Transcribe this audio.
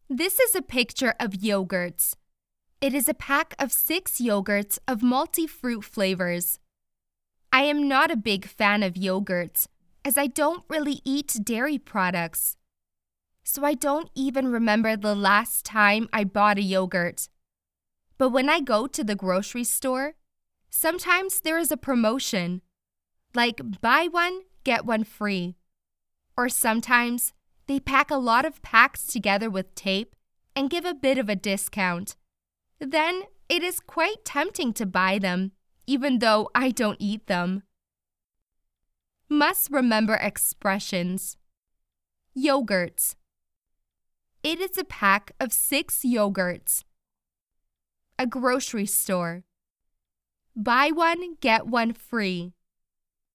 This is a picture of yogurts. It is a pack of 6 yogurts of multi-fruit flavors. I am not a big fan of yogurts, as I don't really eat dairy products. So I don't even remember the last time I bought a yogurt. But when I go to the grocery store, sometimes there is a promotion, like buy one, get one free. Or sometimes they pack a lot of packs together with tape and give a bit of a discount. Then it is quite tempting to buy them, even though I don't eat them. Must remember expressions. Yogurts. It is a pack of 6 yogurts. A grocery store. Buy one, get one free.